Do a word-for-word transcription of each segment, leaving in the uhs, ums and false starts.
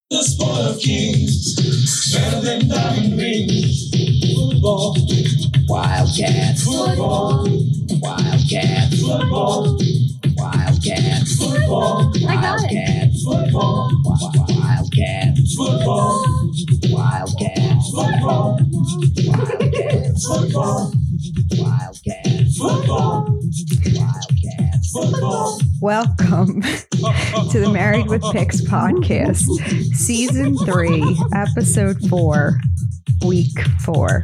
The sport of kings, better than diamond rings. Football, Wildcats. Football, Wildcats. Football, Wildcats. Football, Wildcats. Football, Wildcats. Football, Wildcats. Football, Wildcats. Football, Wildcats. Football, Wildcats. Football. Welcome to the Married with Picks podcast, season three, episode four, week four.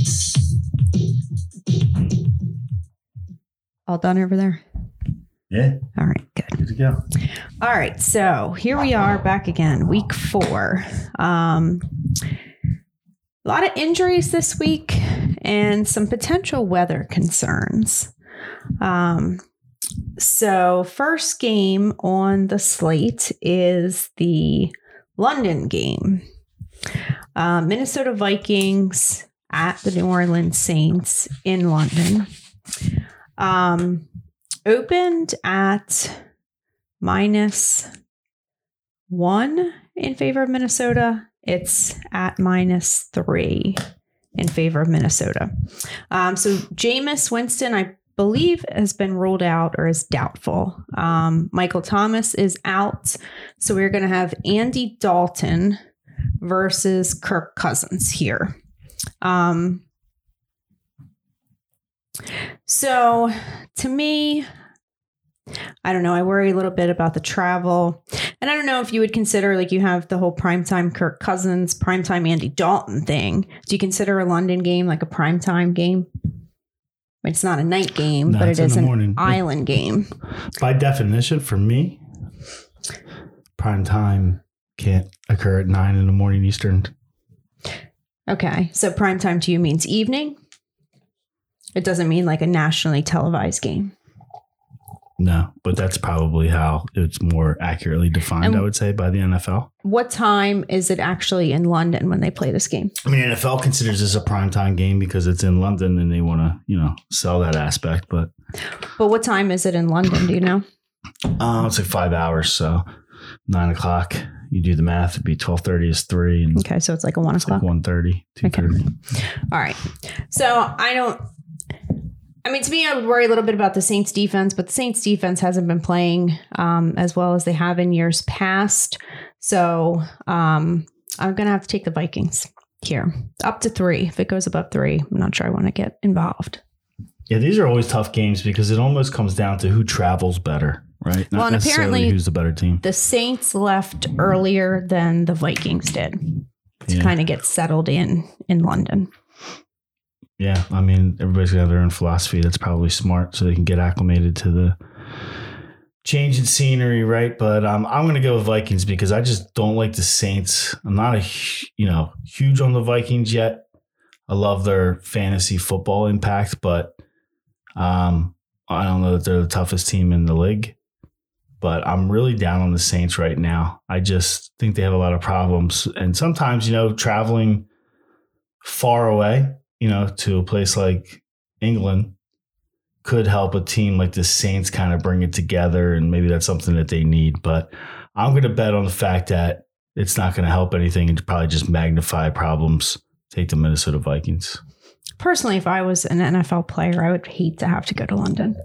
All done over there? Yeah. All right, good. Good to go. All right, so here we are back again, week four. Um, a lot of injuries this week and some potential weather concerns. Um, so first game on the slate is the London game. Uh, Minnesota Vikings at the New Orleans Saints in London. Um, opened at minus one in favor of Minnesota. It's at minus three in favor of Minnesota. Um, so Jameis Winston, I believe, has been ruled out or is doubtful. Um, Michael Thomas is out. So we're going to have Andy Dalton versus Kirk Cousins here. Um, so to me, I don't know. I worry a little bit about the travel. And I don't know if you would consider, like, you have the whole primetime Kirk Cousins, primetime Andy Dalton thing. Do you consider a London game like a primetime game? It's not a night game, No, but it is an morning. island game. By definition, for me, prime time can't occur at nine in the morning Eastern. Okay. So primetime to you means evening? It doesn't mean like a nationally televised game. No, but that's probably how it's more accurately defined, And I would say, by the N F L. What time is it actually in London when they play this game? I mean, N F L considers this a primetime game because it's in London and they want to, you know, sell that aspect. But But what time is it in London? Do you know? uh, it's like five hours. So nine o'clock, you do the math, it'd be twelve thirty is three. And Okay, so it's like a one it's o'clock. like one thirty, two thirty. Okay. All right. So I don't, I mean, to me, I would worry a little bit about the Saints defense, but the Saints defense hasn't been playing um, as well as they have in years past. So um, I'm going to have to take the Vikings here. Up to three. If it goes above three, I'm not sure I want to get involved. Yeah, these are always tough games because it almost comes down to who travels better, right? Not Well, and necessarily apparently who's the better team. The Saints left earlier than the Vikings did to Yeah. kind of get settled in in London. Yeah, I mean, everybody's got their own philosophy. That's probably smart so they can get acclimated to the change in scenery, right? But um, I'm going to go with Vikings because I just don't like the Saints. I'm not a you know huge on the Vikings yet. I love their fantasy football impact, but um, I don't know that they're the toughest team in the league. But I'm really down on the Saints right now. I just think they have a lot of problems. And sometimes, you know, traveling far away, you know, to a place like England could help a team like the Saints kind of bring it together. And maybe that's something that they need. But I'm going to bet on the fact that it's not going to help anything and probably just magnify problems. Take the Minnesota Vikings. Personally, if I was an N F L player, I would hate to have to go to London.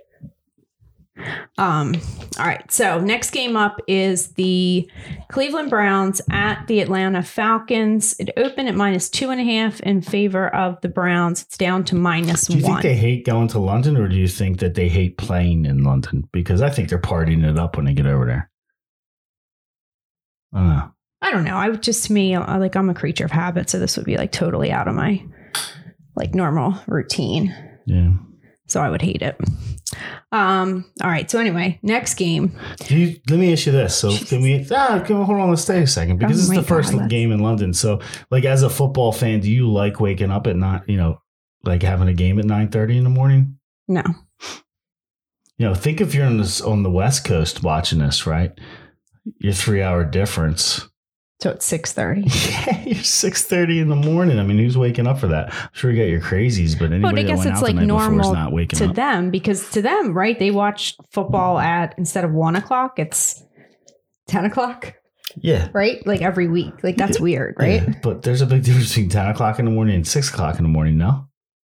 Um, all right. So next game up is the Cleveland Browns at the Atlanta Falcons. It opened at minus two and a half in favor of the Browns. It's down to minus Do you one. think they hate going to London or do you think that they hate playing in London? Because I think they're partying it up when they get over there. I don't know. I don't know. I would just, to me, I, like I'm a creature of habit. So this would be like totally out of my like normal routine. Yeah. So I would hate it. Um, all right. So anyway, next game. Do you, let me ask you this. So can we, ah, can we hold on, let's stay a second because Oh this is my the first God, game in London. So like as a football fan, do you like waking up at nine, you know, like having a game at nine thirty in the morning? No. You know, think if you're on this on the West Coast watching this, right? Your three hour difference. So it's six thirty. Yeah, you're six thirty in the morning. I mean, who's waking up for that? I'm sure you got your crazies, but anybody But I that guess went it's out like the night before is normal not waking to up. them because to them, right? They watch football at instead of one o'clock, it's ten o'clock. Yeah. right? Like every week. Like that's weird, right? Yeah, but there's a big difference between ten o'clock in the morning and six o'clock in the morning, no?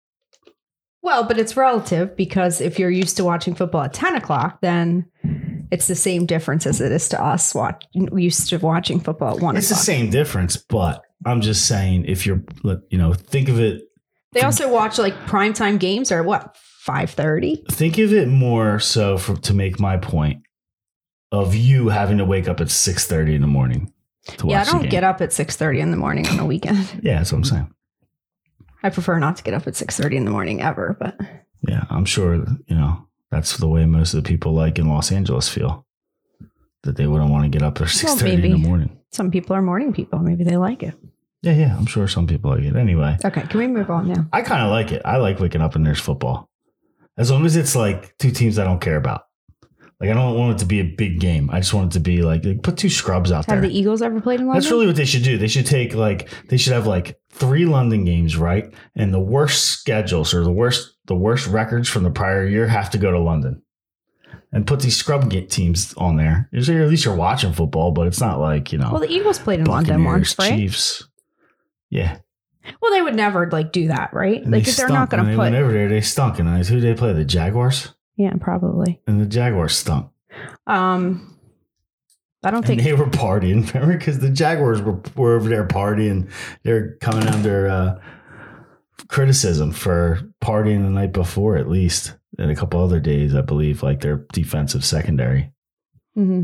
Well, but it's relative because if you're used to watching football at ten o'clock, then it's the same difference as it is to us watch, used to watching football at one It's o'clock. the same difference, but I'm just saying if you're, you know, think of it. They also watch like primetime games or what, five thirty? Think of it more so for, to make my point of you having to wake up at six thirty in the morning to watch Yeah, I the don't game. get up at six thirty in the morning on the weekend. Yeah, that's what I'm saying. I prefer not to get up at six thirty in the morning ever, but Yeah, I'm sure, you know, that's the way most of the people like in Los Angeles feel. That they wouldn't want to get up at six thirty maybe. in the morning. some people are morning people. Maybe they like it. Yeah, yeah, I'm sure some people like it. Anyway, Okay, can we move on now? I kind of like it. I like waking up and there's football. As long as it's like two teams I don't care about. Like, I don't want it to be a big game. I just want it to be like, like put two scrubs out Have there. the Eagles ever played in London? That's really what they should do. They should take like, they should have like three London games, right? And the worst schedules or the worst, the worst records from the prior year have to go to London. And put these scrub get teams on there. Usually, at least you're watching football, but it's not like, you know. Well, the Eagles played in London Buccaneers, once, right? Chiefs. Yeah. Well, they would never like do that, right? And Like they if they're stunk. not going When to they put. went over there, they stunk. And who did they play? The Jaguars? Yeah, probably. And the Jaguars stunk. Um, I don't And think they were partying, remember? Because the Jaguars were, were over there partying. They're coming under uh, criticism for partying the night before, at least. And a couple other days, I believe, like their defensive secondary. Mm-hmm.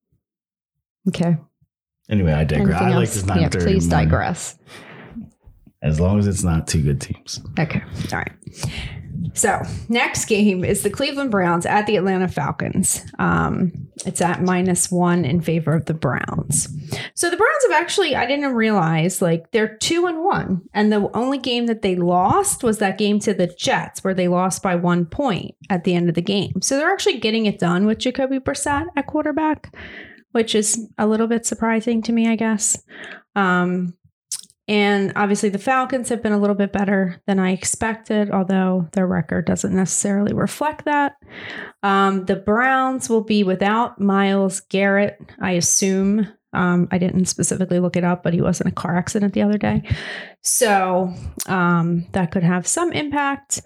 Okay. Anyway, I digress. Anything I like else? this Yeah, nine thirty. please digress. As long as it's not two good teams. Okay. All right. So next game is the Cleveland Browns at the Atlanta Falcons. Um, it's at minus one in favor of the Browns. So the Browns have actually, I didn't realize, like they're two and one. And the only game that they lost was that game to the Jets where they lost by one point at the end of the game. So they're actually getting it done with Jacoby Brissett at quarterback, which is a little bit surprising to me, I guess. Um, And obviously the Falcons have been a little bit better than I expected, although their record doesn't necessarily reflect that. Um, the Browns will be without Myles Garrett, I assume. Um, I didn't specifically look it up, but he was in a car accident the other day. So um, that could have some impact.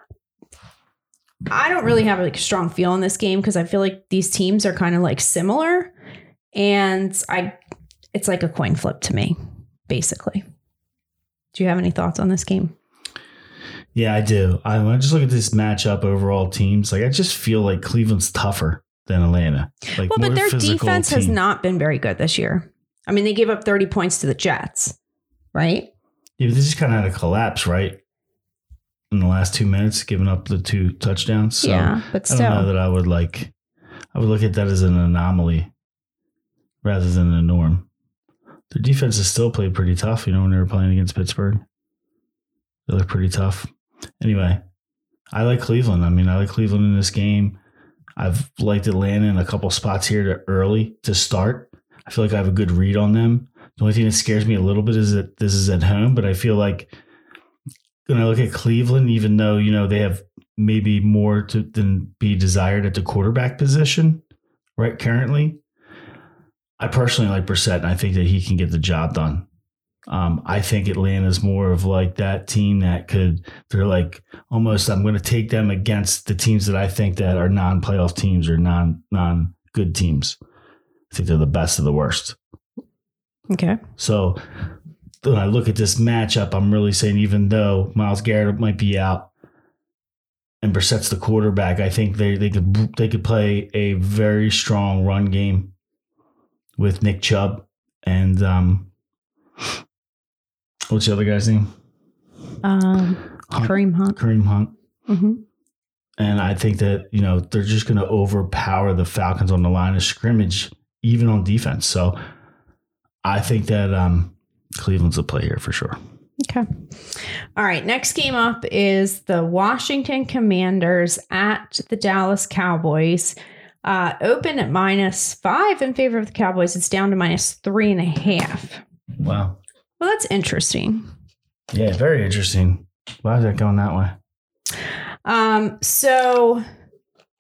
I don't really have like a strong feel in this game because I feel like these teams are kind of like similar. And I, it's like a coin flip to me, basically. Do you have any thoughts on this game? Yeah, I do. I, when I just look at this matchup, overall teams, like I just feel like Cleveland's tougher than Atlanta. Like, Well, more but their physical defense has team. not been very good this year. I mean, they gave up thirty points to the Jets, right? Yeah, but they just kind of had a collapse, right? In the last two minutes, giving up the two touchdowns. So yeah, but I don't know still. that I would like, I would look at that as an anomaly rather than a norm. Their defense has still played pretty tough, you know, when they were playing against Pittsburgh. They look pretty tough. Anyway, I like Cleveland. I mean, I like Cleveland in this game. I've liked Atlanta in a couple spots here to early to start. I feel like I have a good read on them. The only thing that scares me a little bit is that this is at home, but I feel like when I look at Cleveland, even though, you know, they have maybe more to than be desired at the quarterback position, right, currently, I personally like Brissett, and I think that he can get the job done. Um, I think Atlanta's more of like that team that could, they're like almost, I'm going to take them against the teams that I think that are non-playoff teams or non, non-good teams. I think they're the best of the worst. Okay. So when I look at this matchup, I'm really saying even though Myles Garrett might be out and Brissett's the quarterback, I think they, they could they could play a very strong run game with Nick Chubb and um, what's the other guy's name? Um, Hunt. Kareem Hunt. Kareem Hunt. Mm-hmm. And I think that, you know, they're just going to overpower the Falcons on the line of scrimmage, even on defense. So I think that um, Cleveland's a play here for sure. Okay. All right. Next game up is the Washington Commanders at the Dallas Cowboys. Uh, open at minus five in favor of the Cowboys. It's down to minus three and a half. Wow. Well, that's interesting. Yeah, very interesting. Why is that going that way? Um, so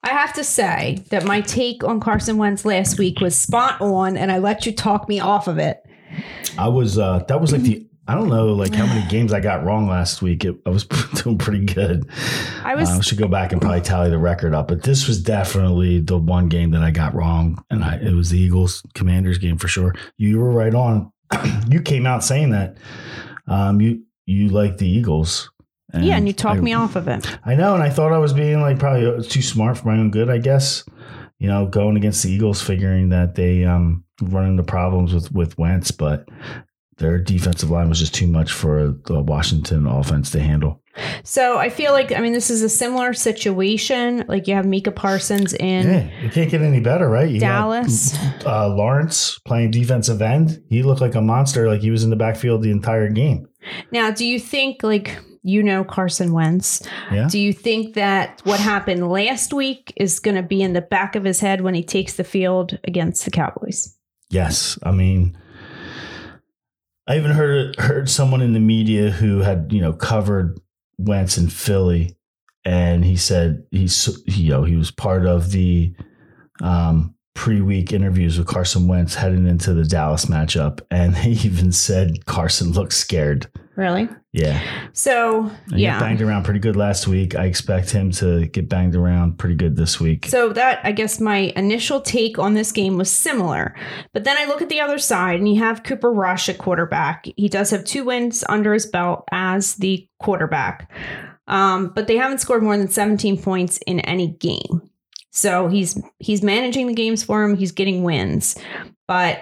I have to say that my take on Carson Wentz last week was spot on, and I let you talk me off of it. I was, uh, that was like the, I don't know, like how many games I got wrong last week. It, I was doing pretty good. I was. Uh, I should go back and probably tally the record up, but this was definitely the one game that I got wrong, and I, it was the Eagles Commanders game for sure. You were right on. You came out saying that um, you you like the Eagles. And yeah, and you talked I, me off of it. I know, and I thought I was being like probably too smart for my own good, I guess. You know, going against the Eagles, figuring that they um, run into problems with, with Wentz, but their defensive line was just too much for the Washington offense to handle. So I feel like, I mean, this is a similar situation. Like you have Micah Parsons in yeah, it can't get any better, right? You Dallas. Got, uh, Lawrence playing defensive end. He looked like a monster, like he was in the backfield the entire game. Now, do you think, like, you know Carson Wentz, yeah. do you think that what happened last week is going to be in the back of his head when he takes the field against the Cowboys? Yes. I mean, I even heard heard someone in the media who had, you know, covered Wentz in Philly, and he said he's, you know, he was part of the um, pre-week interviews with Carson Wentz heading into the Dallas matchup, and he even said Carson looks scared. Really? Yeah. So, and yeah. He banged around pretty good last week. I expect him to get banged around pretty good this week. So that, I guess my initial take on this game was similar. But then I look at the other side and you have Cooper Rush at quarterback. He does have two wins under his belt as the quarterback. Um, but they haven't scored more than seventeen points in any game. So he's he's managing the games for him. He's getting wins. But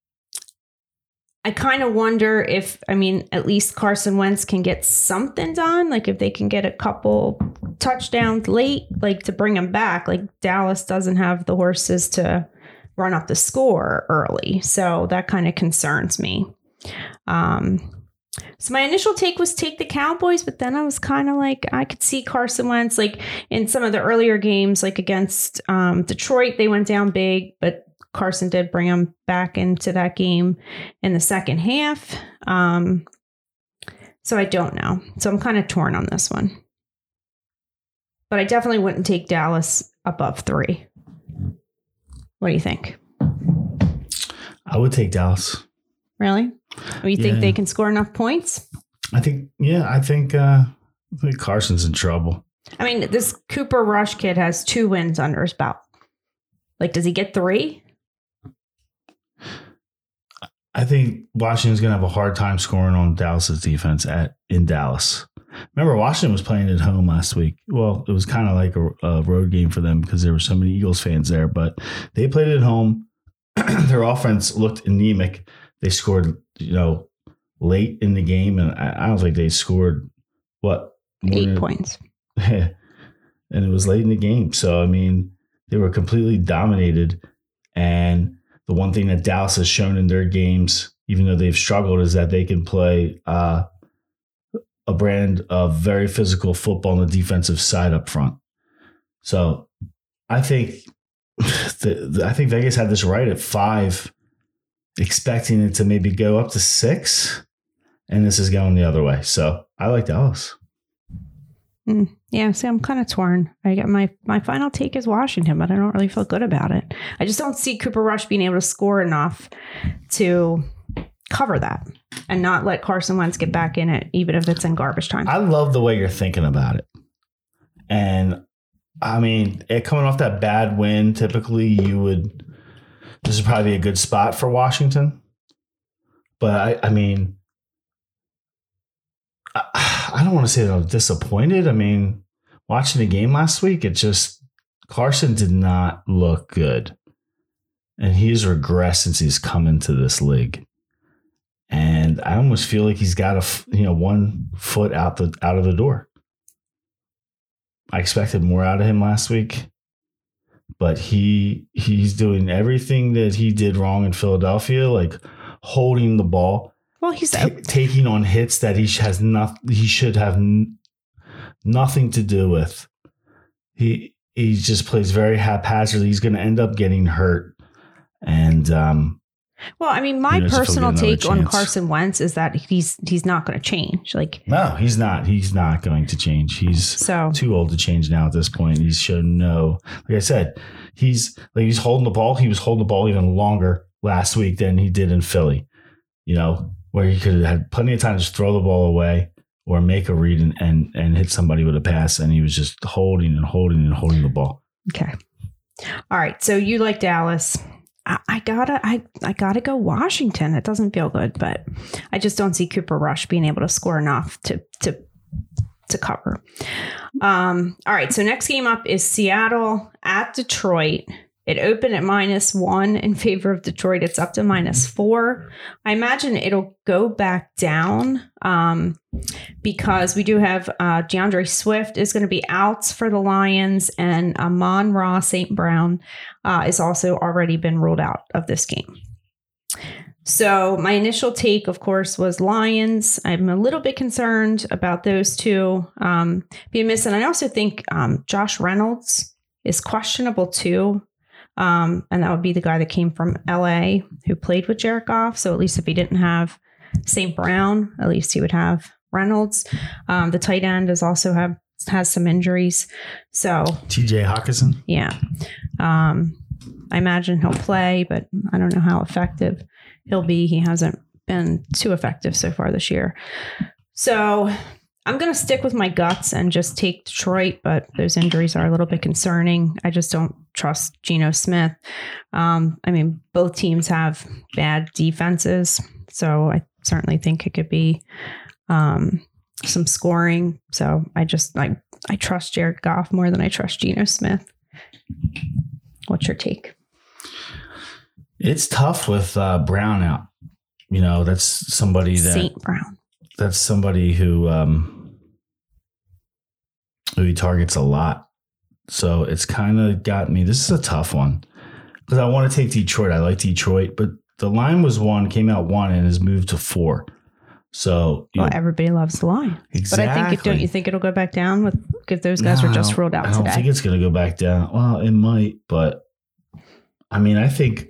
I kind of wonder if, I mean, at least Carson Wentz can get something done. Like if they can get a couple touchdowns late, like to bring him back. Like Dallas doesn't have the horses to run up the score early. So that kind of concerns me. Um, so my initial take was take the Cowboys, but then I was kind of like, I could see Carson Wentz like in some of the earlier games, like against um, Detroit, they went down big, but Carson did bring him back into that game in the second half. Um, so I don't know. So I'm kind of torn on this one. But I definitely wouldn't take Dallas above three. What do you think? I would take Dallas. Really? Or you yeah. think they can score enough points? I think, yeah, I think, uh, I think Carson's in trouble. I mean, this Cooper Rush kid has two wins under his belt. Like, does he get three? I think Washington's going to have a hard time scoring on Dallas's defense at in Dallas. Remember, Washington was playing at home last week. Well, it was kind of like a, a road game for them because there were so many Eagles fans there, but they played at home. Their offense looked anemic. They scored, you know, late in the game, and I, I don't think they scored, what? Eight than, points. And it was late in the game. So, I mean, they were completely dominated, and the one thing that Dallas has shown in their games, even though they've struggled, is that they can play uh, a brand of very physical football on the defensive side up front. So I think the, the, I think Vegas had this right at five, expecting it to maybe go up to six, and this is going the other way. So I like Dallas. Mm, yeah, see, I'm kind of torn. I got my my final take is Washington, but I don't really feel good about it. I just don't see Cooper Rush being able to score enough to cover that and not let Carson Wentz get back in it, even if it's in garbage time. I love the way you're thinking about it. And I mean, it coming off that bad win, typically you would, this is probably a good spot for Washington. But I, I mean, I, I don't want to say that I'm disappointed. I mean, watching the game last week, it just, Carson did not look good. And he's regressed since he's come into this league. And I almost feel like he's got a, you know, one foot out the out of the door. I expected more out of him last week, but he he's doing everything that he did wrong in Philadelphia, like holding the ball. Well, he's t- taking on hits that he has not he should have n- nothing to do with. He he just plays very haphazardly. He's going to end up getting hurt, and um, Well, I mean, my You know, just personal give another take on chance. Carson Wentz is that he's he's not going to change. Like, No, he's not. He's not going to change. He's so too old to change now at this point. He's shown no. Like I said, he's like he's holding the ball. He was holding the ball even longer last week than he did in Philly. You know, where he could have had plenty of time to just throw the ball away or make a read and and, and hit somebody with a pass, and he was just holding and holding and holding the ball. okay. All right. So you like Dallas. I, I gotta I, I gotta go Washington. It doesn't feel good, but I just don't see Cooper Rush being able to score enough to to to cover. Um, all right. So next game up is Seattle at Detroit. It opened at minus one in favor of Detroit. It's up to minus four. I imagine it'll go back down um, because we do have uh, DeAndre Swift is going to be out for the Lions, and Amon-Ra Saint Brown uh, is also already been ruled out of this game. So my initial take, of course, was Lions. I'm a little bit concerned about those two um, being missed. And I also think um, Josh Reynolds is questionable too. Um, and that would be the guy that came from L A who played with Jared Goff. So at least if he didn't have Saint Brown, at least he would have Reynolds. Um, the tight end is also have has some injuries. So T J Hawkinson. yeah, um, I imagine he'll play, but I don't know how effective he'll be. He hasn't been too effective so far this year. So I'm going to stick with my guts and just take Detroit, but those injuries are a little bit concerning. I just don't trust Geno Smith. Um, I mean, both teams have bad defenses, so I certainly think it could be um, some scoring. So I just like I trust Jared Goff more than I trust Geno Smith. What's your take? It's tough with uh, Brown out. You know, that's somebody that Saint Brown. that's somebody who um, who he targets a lot. So it's kind of got me. This is a tough one because I want to take Detroit. I like Detroit, but the line was one, came out one, and has moved to four. So you Well, know, everybody loves the line. exactly. But I think it, don't you think it'll go back down with if those guys No, were I just don't- ruled out I don't today? think it's going to go back down. Well, it might, but I mean, I think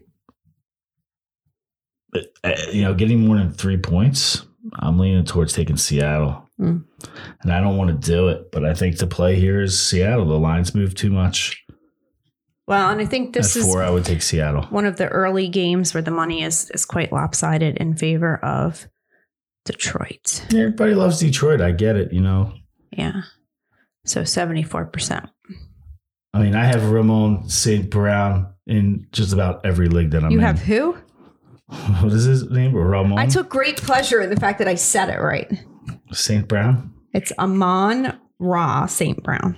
uh, you know, getting more than three points, I'm leaning towards taking Seattle. Mm. And I don't want to do it, but I think the play here is Seattle. The lines move too much. Well, and I think this At is four, I would take Seattle. one of the early games where the money is is quite lopsided in favor of Detroit. Everybody loves Detroit. I get it, you know. Yeah. So seventy-four percent. I mean, I have Ramon Saint Brown in just about every league that I'm You in. have who? What is his name? Ramon I took great pleasure in the fact that I said it right. Saint Brown? It's Amon-Ra Saint Brown.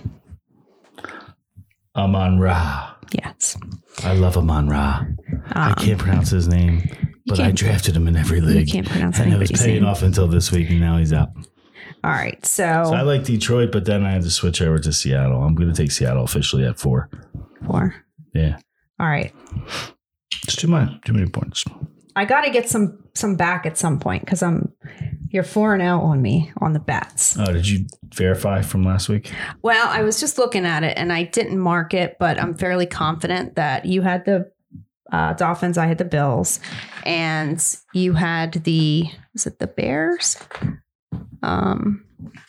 Amon Ra. Yes. I love Amon Ra. I Um, can't pronounce his name, but I can't- drafted him in every league. You can't pronounce and it was anybody's paying name. off until this week, and now he's out. All right. So, So I like Detroit, but then I had to switch over to Seattle. I'm going to take Seattle officially at four. four. Yeah. All right. It's too much. Too many points. I got to get some some back at some point because I'm you're four and out on me on the bets. Oh, did you verify from last week? Well, I was just looking at it and I didn't mark it, but I'm fairly confident that you had the uh, Dolphins, I had the Bills, and you had the is it the Bears? Um,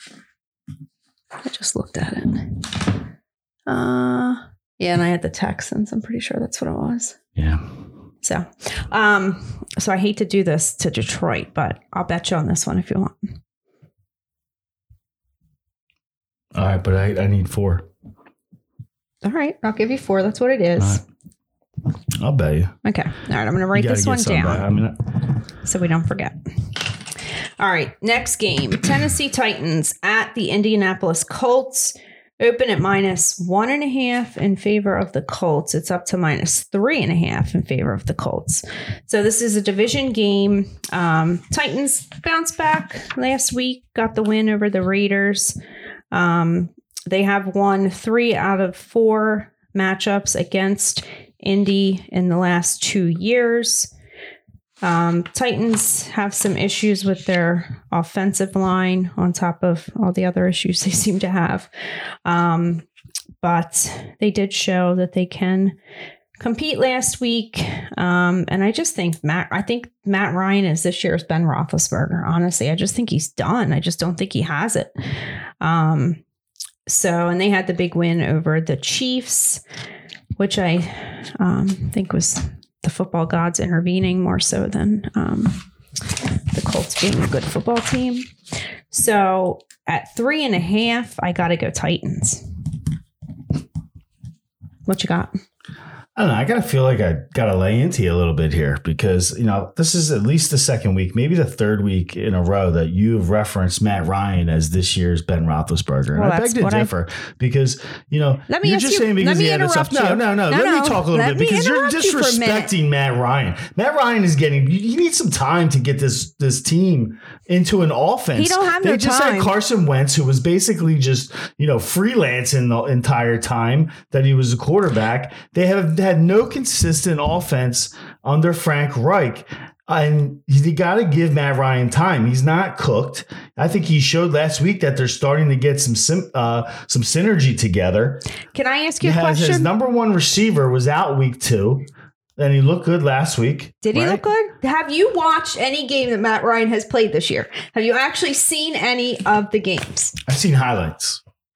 I just looked at it. Uh, yeah, and I had the Texans. I'm pretty sure that's what it was. Yeah. So, um, so I hate to do this to Detroit, but I'll bet you on this one if you want. All right, but I, I need four. All right, I'll give you four. That's what it is. All right. I'll bet you. Okay. All right, I'm going to write You gotta this get one something down back. I mean, so we don't forget. All right, next game. Tennessee Titans at the Indianapolis Colts. Open at minus one and a half in favor of the Colts. It's up to minus three and a half in favor of the Colts. So this is a division game. Um, Titans bounced back last week, got the win over the Raiders. Um, they have won three out of four matchups against Indy in the last two years. Um, Titans have some issues with their offensive line on top of all the other issues they seem to have. Um, but they did show that they can compete last week. Um, and I just think Matt, I think Matt Ryan is this year's Ben Roethlisberger. Honestly, I just think he's done. I just don't think he has it. Um, so, and they had the big win over the Chiefs, which I um, think was the football gods intervening more so than um, the Colts being a good football team. So at three and a half, I got to go Titans. What you got? I don't know. I gotta feel like I gotta lay into you a little bit here because you know this is at least the second week, maybe the third week in a row that you've referenced Matt Ryan as this year's Ben Roethlisberger, and well, I beg to differ I, because you know let me you're just you, saying because he had a tough. No, no, no, no. Let no, me talk a little bit because you're disrespecting you Matt Ryan. Matt Ryan is getting. He needs some time to get this this team into an offense. He don't have they no just time. had Carson Wentz, who was basically just you know freelancing the entire time that he was a quarterback. They have had no consistent offense under Frank Reich. And you got to give Matt Ryan time. He's not cooked. I think he showed last week that they're starting to get some sim, uh, some synergy together. Can I ask you he a has, question? His number one receiver was out week two, and he looked good last week. Did he right? look good? Have you watched any game that Matt Ryan has played this year? Have you actually seen any of the games? I've seen highlights.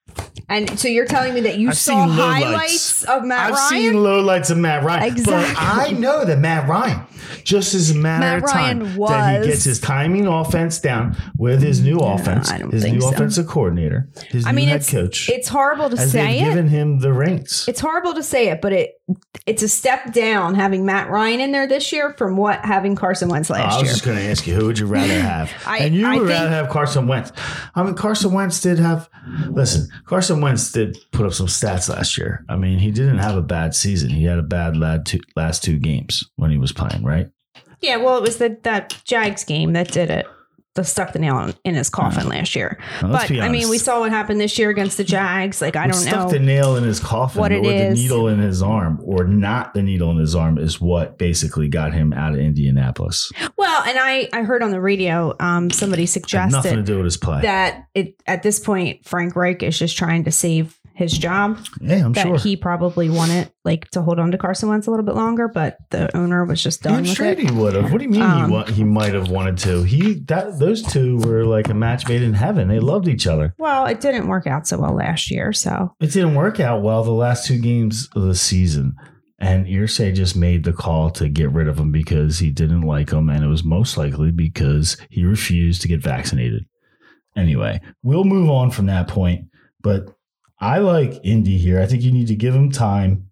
And so you're telling me that you I've saw seen highlights of Matt I've Ryan? I've seen lowlights of Matt Ryan. Exactly. But I know that Matt Ryan, just as a matter Matt of time, Ryan was, that he gets his timing offense down with his new no, offense, I don't his think new so. offensive coordinator, his I new mean, head it's, coach. It's horrible to as say they've it. given him the reins. It's horrible to say it, but it it's a step down having Matt Ryan in there this year from what having Carson Wentz last oh, I was year. just going to ask you, who would you rather have? I, and you I would think, rather have Carson Wentz. I mean, Carson Wentz did have, listen, Carson Wentz did put up some stats last year. I mean, he didn't have a bad season. He had a bad lad two, last two games when he was playing, right? Yeah, well, it was the, that Jags game that did it. The stuck the nail in his coffin last year. Now, but I mean, we saw what happened this year against the Jags. Like, I what don't know. Stuck the nail in his coffin what or it the is. needle in his arm or not the needle in his arm is what basically got him out of Indianapolis. Well, and I, I heard on the radio, um, somebody Had suggested nothing to do with his play. that it at this point, Frank Reich is just trying to save his job. Yeah, I'm that sure. he probably wanted like to hold on to Carson Wentz a little bit longer, but the owner was just done I'm with straight it. he would have. What do you mean Um, he wa- he might have wanted to? He that those two were like a match made in heaven. They loved each other. Well, it didn't work out so well last year, so It didn't work out well the last two games of the season. And Irsay just made the call to get rid of him because he didn't like him, and it was most likely because he refused to get vaccinated. Anyway, we'll move on from that point, but I like Indy here. I think you need to give him time.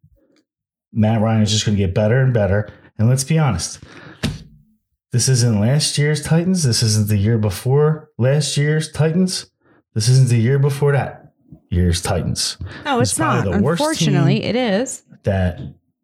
Matt Ryan is just going to get better and better. And let's be honest. This isn't last year's Titans. This isn't the year before last year's Titans. This isn't the year before that year's Titans. no, it's, It's probably not. the worst Unfortunately, team it is. That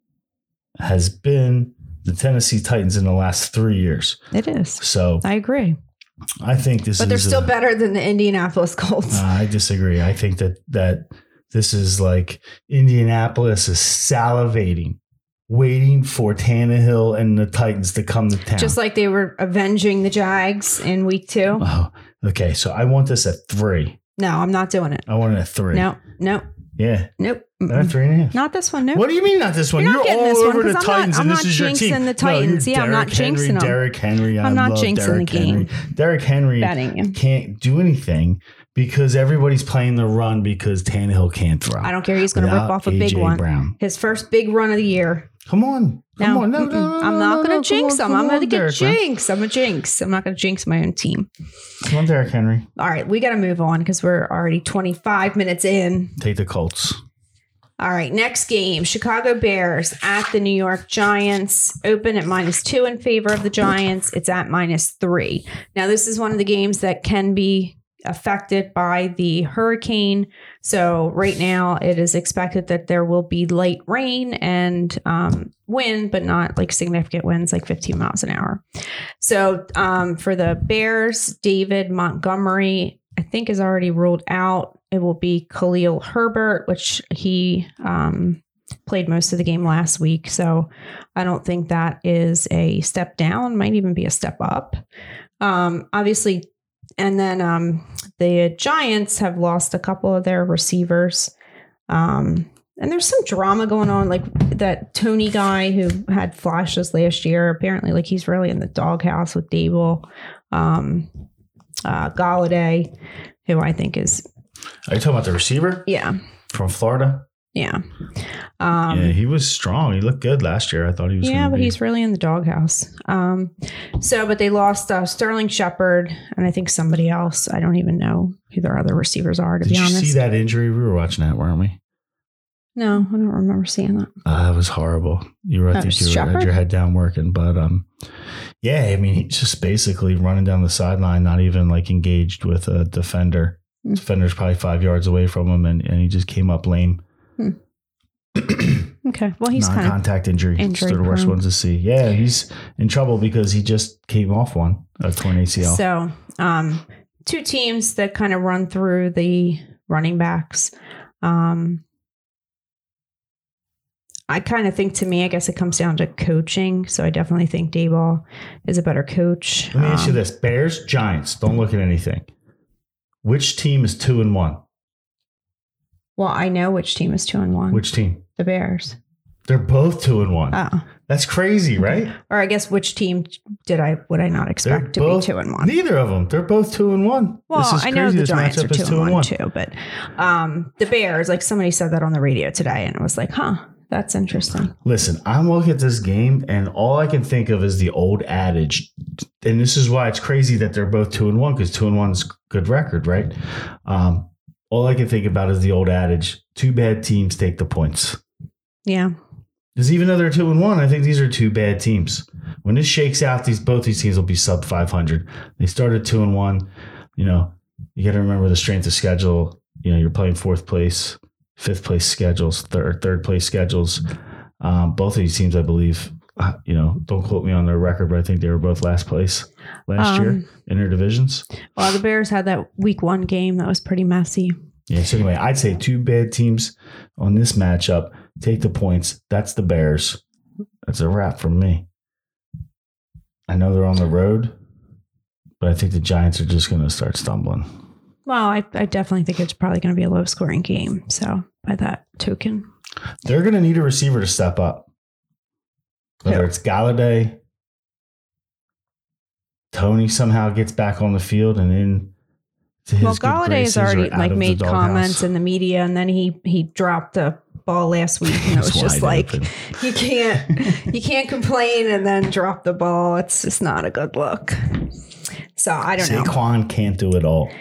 has been the Tennessee Titans in the last three years. It is. So I agree. I think this But is they're still a, better than the Indianapolis Colts. Uh, I disagree. I think that that this is like Indianapolis is salivating, waiting for Tannehill and the Titans to come to town. Just like they were avenging the Jags in week two. Oh, okay. So I want this at three. No, I'm not doing it. I want it at three. No, no, Yeah. nope. Not at three and a half. Not this one. Nope. What do you mean not this one? You're You're, not getting all this one, over the 'cause I'm not- Titans, I'm and not this is your jinxing team. the Titans. No, Yeah, I'm not Derrick Henry, jinxing them. Derrick Henry. I I'm not love jinxing the Derrick Henry. game. Derrick Henry Betting you. can't do anything because everybody's playing the run because Tannehill can't throw. I don't care. He's going to rip Without off a A big J one. Brown. His first big run of the year. Come on. Come No, on. No, no, mm-mm. no, no, I'm no, not no, going no. to jinx Come him. on, I'm going to come on, get Derrick Brown. jinxed. I'm a jinx. I'm not going to jinx my own team. Come on, Derrick Henry. All right, we got to move on because we're already twenty-five minutes in. Take the Colts. All right, next game, Chicago Bears at the New York Giants. Open at minus two in favor of the Giants. It's at minus three. Now, this is one of the games that can be affected by the hurricane. So right now it is expected that there will be light rain and um, wind, but not like significant winds, like fifteen miles an hour. So um, for the Bears, David Montgomery, I think, is already ruled out. It will be Khalil Herbert, which he um, played most of the game last week. So I don't think that is a step down, might even be a step up. Um, obviously, and then um, the Giants have lost a couple of their receivers. Um, and there's some drama going on, like that Tony guy who had flashes last year. Apparently, like he's really in the doghouse with Dable. Um, uh, Galladay, who I think is. Are you talking about the receiver? Yeah. From Florida? Yeah. Um, yeah, he was strong. He looked good last year. I thought he was. Yeah, but be. he's really in the doghouse. Um, so, but they lost uh, Sterling Shepard and I think somebody else. I don't even know who their other receivers are, to Did be you honest. see that injury? We were watching that, weren't we? No, I don't remember seeing that. Uh, it was horrible. You were, I Oh, think you were, Shepard? had your head down working, but um, yeah, I mean, he's just basically running down the sideline, not even like engaged with a defender. Hmm. Defender's probably five yards away from him, and, and he just came up lame. Hmm. Okay, well, he's kind of non-contact injury. injury It's the worst prone. ones to see. Yeah, he's in trouble because he just came off one, a torn A C L. So, um, two teams that kind of run through the running backs. Um, I kind of think, to me, I guess it comes down to coaching. So I definitely think Daboll is a better coach. Let me ask you Um, this: Bears, Giants. Don't look at anything. Which team is two and one? Well, I know which team is two and one. Which team? The Bears. They're both two and one. Oh, That's crazy, right? or I guess which team did I would I not expect They're to both- be two and one? Neither of them. They're both two and one. Well, This is I know crazy. the This Giants are matchup is two and one too, but um, the Bears, like somebody said that on the radio today, and it was like, huh, that's interesting. Listen, I'm looking at this game, and all I can think of is the old adage, and this is why it's crazy that they're both two and one, because two and one is good record, right? Um, all I can think about is the old adage: two bad teams take the points. Yeah. Because even though they're two and one, I think these are two bad teams. When this shakes out, these both these teams will be sub five hundred. They started two and one. You know, you got to remember the strength of schedule. You know, you're playing fourth place, fifth place schedules, third third place schedules. Um, both of these teams, I believe, uh, you know, don't quote me on their record, but I think they were both last place last Um, year in their divisions. Well, the Bears had that week one game that was pretty messy. Yeah. So anyway, I'd say two bad teams on this matchup. Take the points. That's the Bears. That's a wrap from me. I know they're on the road, but I think the Giants are just going to start stumbling. Well, I, I definitely think it's probably going to be a low scoring game. So by that token, They're going to need a receiver to step up. Whether Who? it's Galladay, Tony somehow gets back on the field and in to his well, good Galladay graces has already or out like of the made doghouse. comments in the media, and then he he dropped a ball last week, and it was It's just wide like open. you can't you can't complain and then drop the ball. It's just not a good look. So I don't know. Saquon can't do it all.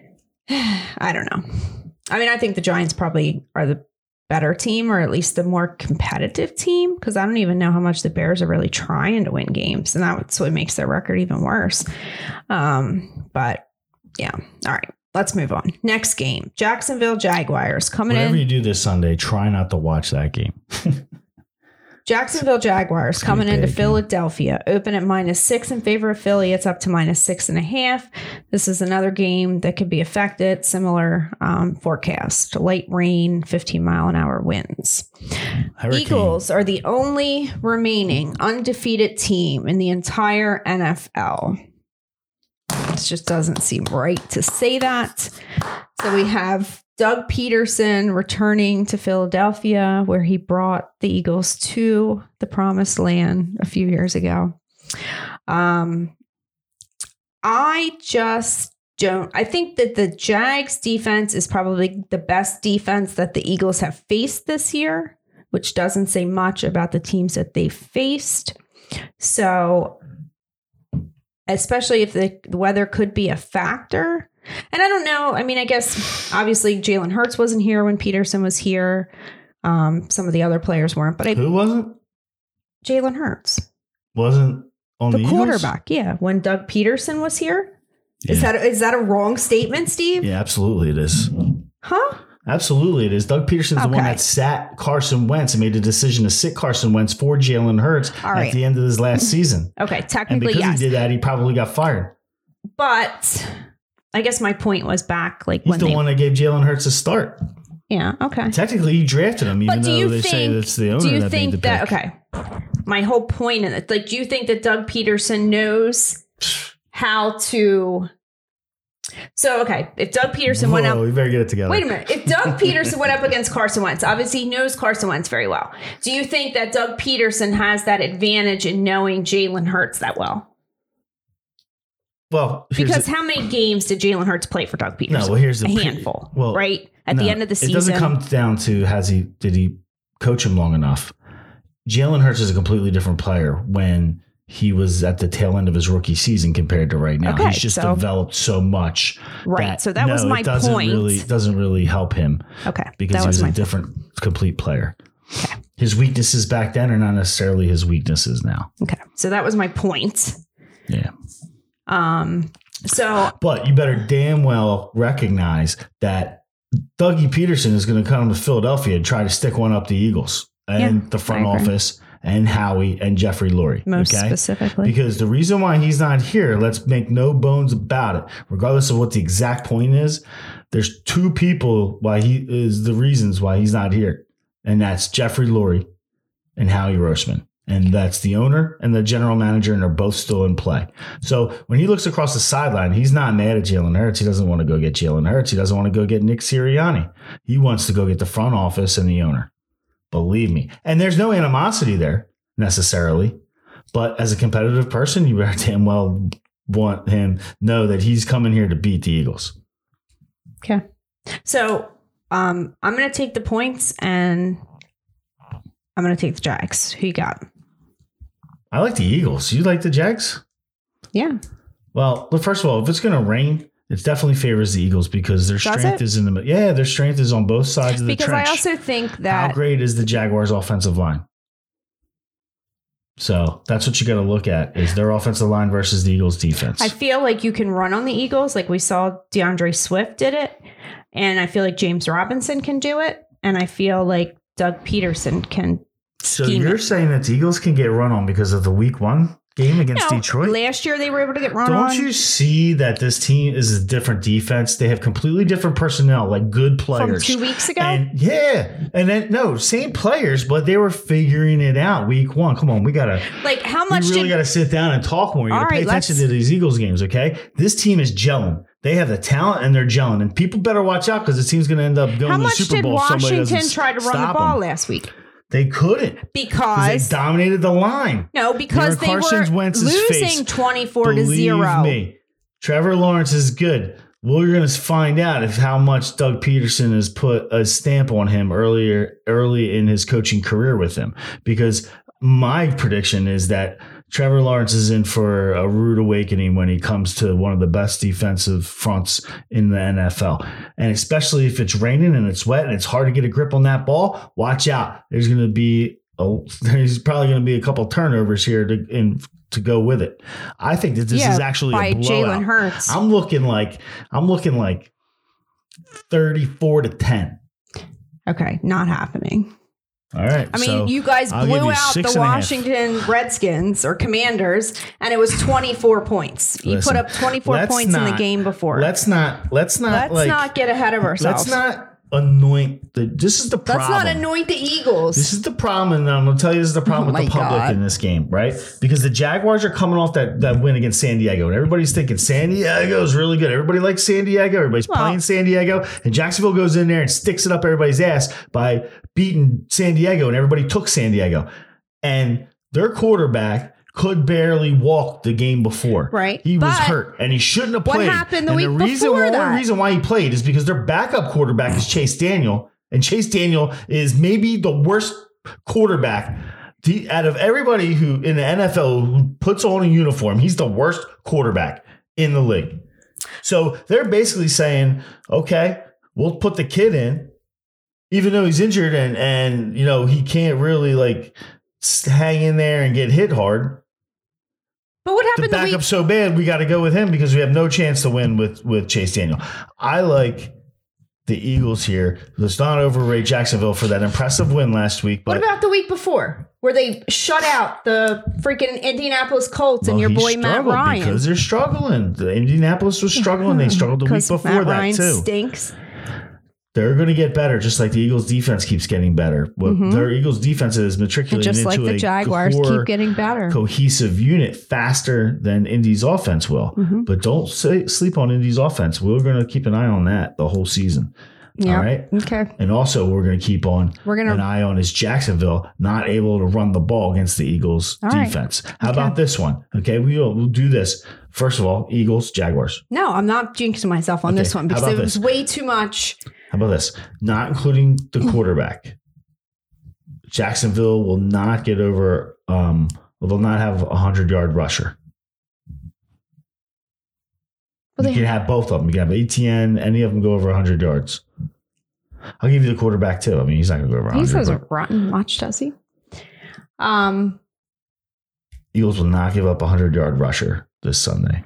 I don't know. I mean, I think the Giants probably are the better team, or at least the more competitive team, because I don't even know how much the Bears are really trying to win games, and that's what makes their record even worse. Um, but yeah, all right, let's move on. Next game, Jacksonville Jaguars coming Whatever in. you do this Sunday, try not to watch that game. Jacksonville Jaguars It's gonna coming be a into bad game. Philadelphia, open at minus six in favor of Philly. It's up to minus six and a half. This is another game that could be affected. Similar um, forecast: light rain, fifteen mile an hour winds. Hurricane. Eagles are the only remaining undefeated team in the entire N F L. It just doesn't seem right to say that. So we have Doug Peterson returning to Philadelphia, where he brought the Eagles to the promised land a few years ago. Um, I just don't. I think that the Jags defense is probably the best defense that the Eagles have faced this year, which doesn't say much about the teams that they faced. So, especially if the, the weather could be a factor. And I don't know. I mean, I guess obviously Jalen Hurts wasn't here when Peterson was here. Um, some of the other players weren't, but I, Who wasn't? Jalen Hurts, Wasn't on the, the, Eagles? quarterback. Yeah, when Doug Peterson was here. Is Yeah. that is that a wrong statement, Steve? Yeah, absolutely it is. Huh? Absolutely it is. Doug Peterson's the one Okay. that sat Carson Wentz and made the decision to sit Carson Wentz for Jalen Hurts All at right. the end of his last season. Okay, And technically because yes, he did that, he probably got fired. but I guess my point was back like He's when the they. one that gave Jalen Hurts a start. Yeah. Okay. Technically, he drafted him, even But do though you they say think? that's the owner Do you that made the think that? pick. Okay. My whole point in it, like, do you think that Doug Peterson knows how to So, okay, if Doug Peterson Whoa, went up... we better get it together. Wait a minute. If Doug Peterson went up against Carson Wentz, obviously he knows Carson Wentz very well. Do you think that Doug Peterson has that advantage in knowing Jalen Hurts that well? Well, because the, how many games did Jalen Hurts play for Doug Peterson? No, well, here's the a pre- handful. Well, right at no, the end of the season, it doesn't come down to has he did he coach him long enough. Jalen Hurts is a completely different player when he was at the tail end of his rookie season compared to right now. Okay, He's just so, developed so much. Right. That, so that no, was my it doesn't point. Really, it doesn't really help him. Okay. Because that he was, was a different, point. complete player. Okay. His weaknesses back then are not necessarily his weaknesses now. Okay. So that was my point. Yeah. Um. So, but you better damn well recognize that Dougie Peterson is going to come to Philadelphia and try to stick one up the Eagles and yeah, the front office and Howie and Jeffrey Lurie. Most okay? specifically. Because the reason why he's not here, let's make no bones about it, regardless of what the exact point is, there's two people why he is the reasons why he's not here. And that's Jeffrey Lurie and Howie Roseman. And that's the owner and the general manager, and they're both still in play. So when he looks across the sideline, he's not mad at Jalen Hurts. He doesn't want to go get Jalen Hurts. He doesn't want to go get Nick Sirianni. He wants to go get the front office and the owner. Believe me. And there's no animosity there necessarily. But as a competitive person, you better damn well want him know that he's coming here to beat the Eagles. Okay. So um, I'm going to take the points and I'm going to take the Jags. Who you got? I like the Eagles. You like the Jags? Yeah. Well, but first of all, if it's going to rain, it definitely favors the Eagles because their Does strength it? is in the yeah, their strength is on both sides of the because trench. I also think that How great is the Jaguars' offensive line? So that's what you got to look at is their offensive line versus the Eagles' defense. I feel like you can run on the Eagles, like we saw DeAndre Swift did it, and I feel like James Robinson can do it, and I feel like Doug Peterson can. So scheme you're it. saying that the Eagles can get run on because of the Week One game against No, Detroit? last year they were able to get run Don't on. you see that this team is a different defense? They have completely different personnel, like good players. From two weeks ago? And yeah. And then, no, same players, but they were figuring it out week one. Come on, we got to. Like, how much We really did got to sit down and talk more. You got All to pay right, attention let's- to these Eagles games, okay? This team is gelling. They have the talent and they're gelling. And people better watch out because the team's going to end up going how to the much Super did Bowl if somebody Washington doesn't try to run the stop ball them. last week? They couldn't. Because They dominated the line. no, because They were they Carson were Wentz's losing face. twenty-four to Believe zero. me, Trevor Lawrence is good. We're going to find out if how much Doug Peterson has put a stamp on him earlier, early in his coaching career with him. Because my prediction is that Trevor Lawrence is in for a rude awakening when he comes to one of the best defensive fronts in the N F L. And especially if it's raining and it's wet and it's hard to get a grip on that ball, watch out. There's going to be a, there's probably going to be a couple turnovers here to in, to go with it. I think that this Yeah, is actually by a blowout. Jalen Hurts. I'm looking like I'm looking like thirty-four to ten. Okay, not happening. All right. I mean, so you guys I'll give blew you out six the and a half. Washington Redskins or Commanders, and it was twenty-four points. You Listen, put up twenty-four let's points in the not- game before. Let's not. Let's not. Let's like, not get ahead of ourselves. Let's not anoint the. This is the problem. Let's not anoint the Eagles. This is the problem, and I'm going to tell you this is the problem Oh with the my public God. in this game, right? Because the Jaguars are coming off that, that win against San Diego, and everybody's thinking San Diego is really good. Everybody likes San Diego. Everybody's Well- playing San Diego, and Jacksonville goes in there and sticks it up everybody's ass by beating San Diego, and everybody took San Diego. And their quarterback could barely walk the game before. Right. He was But hurt, and he shouldn't have what played. happened the and week the reason, before the that? only reason why he played is because their backup quarterback is Chase Daniel, and Chase Daniel is maybe the worst quarterback the, out of everybody who in the N F L who puts on a uniform. He's the worst quarterback in the league. So they're basically saying, okay, we'll put the kid in, even though he's injured and and you know he can't really like hang in there and get hit hard. but what The happened the backup week? so bad, we got to go with him because we have no chance to win with with Chase Daniel. I like the Eagles here. Let's not overrate Jacksonville for that impressive win last week. But What about the week before, where they shut out the freaking Indianapolis Colts and well, your he boy Matt struggled Ryan? because they're struggling. The Indianapolis was struggling. They struggled the week 'Cause before Matt that Ryan too. stinks. they're going to get better, just like the Eagles' defense keeps getting better. Well, Mhm. their Eagles' defense is matriculating And just like into the a Jaguars core, keep getting better. cohesive unit faster than Indy's offense will. Mhm. But don't say, sleep on Indy's offense. We're going to keep an eye on that the whole season. Yeah. All right. Okay. And also, we're going to keep on We're gonna- an eye on is Jacksonville not able to run the ball against the Eagles' All right. defense. How Okay. about this one? Okay, we'll, we'll do this. First of all, Eagles, Jaguars. No, I'm not jinxing myself on Okay, this one how because about it was this? way too much. How about this? Not including the quarterback. Jacksonville will not get over, um, well, they'll not have a hundred-yard rusher. Well, You they- can have both of them. You can have A T N, any of them go over one hundred yards. I'll give you the quarterback, too. I mean, he's not going to go over He one hundred. doesn't but run much, does he? Um, Eagles will not give up a hundred-yard rusher this Sunday.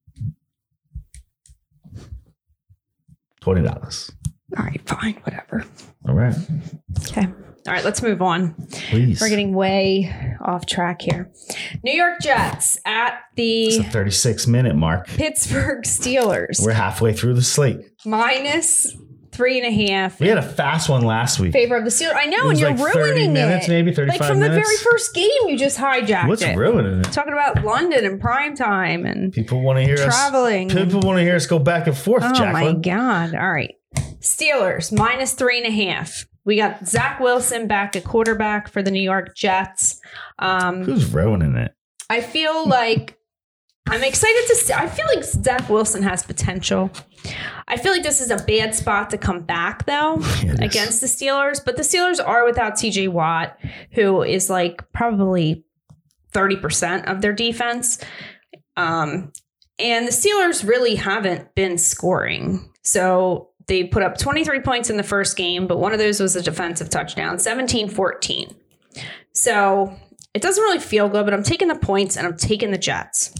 twenty dollars. all right, fine, whatever. All right. Okay. All right, let's move on. Please. We're getting way off track here. New York Jets at It's the the thirty-six minute mark. Pittsburgh Steelers. We're halfway through the slate. Minus three and a half. We had a fast one last week. Favor of the Steelers. I know, It and was you're like thirty ruining minutes, it. maybe thirty-five Like from the minutes. very first game, you just hijacked What's it. ruining it? Talking about London and prime time and People want to hear traveling. us. People want to hear us go back and forth, Oh my Jacqueline. God. All right. Steelers minus three and a half. We got Zach Wilson back at quarterback for the New York Jets. Um, Who's ruining it? I feel like I'm excited to see. I feel like Zach Wilson has potential. I feel like this is a bad spot to come back, though, It is. against the Steelers. But the Steelers are without T J Watt, who is like probably thirty percent of their defense. Um, and the Steelers really haven't been scoring. So they put up twenty-three points in the first game, but one of those was a defensive touchdown, seventeen fourteen. So it doesn't really feel good, but I'm taking the points and I'm taking the Jets.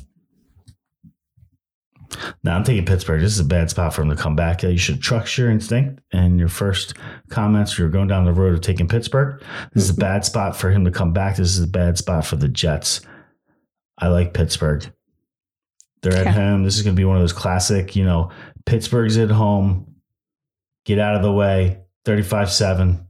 No, I'm taking Pittsburgh. This is a bad spot for him to come back. You should trust your instinct and your first comments. You're going down the road of taking Pittsburgh. This is a bad spot for him to come back. This is a bad spot for the Jets. I like Pittsburgh. They're at Okay. home. This is going to be one of those classic, you know, Pittsburgh's at home. Get out of the way. thirty-five seven.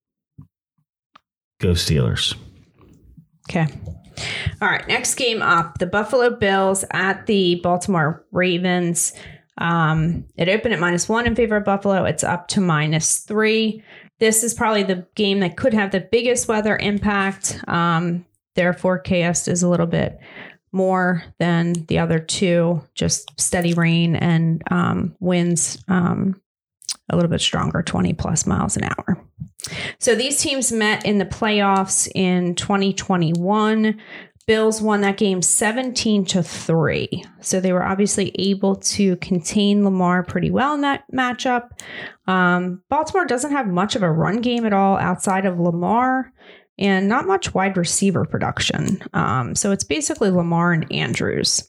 Go Steelers. Okay. All right. Next game up, the Buffalo Bills at the Baltimore Ravens. Um, it opened at minus one in favor of Buffalo. It's up to minus three. This is probably the game that could have the biggest weather impact. Um, their forecast is a little bit more than the other two, just steady rain and um, winds um, a little bit stronger, twenty plus miles an hour. So these teams met in the playoffs in twenty twenty-one. Bills won that game seventeen to three. So they were obviously able to contain Lamar pretty well in that matchup. Um, Baltimore doesn't have much of a run game at all outside of Lamar and not much wide receiver production. Um, so it's basically Lamar and Andrews.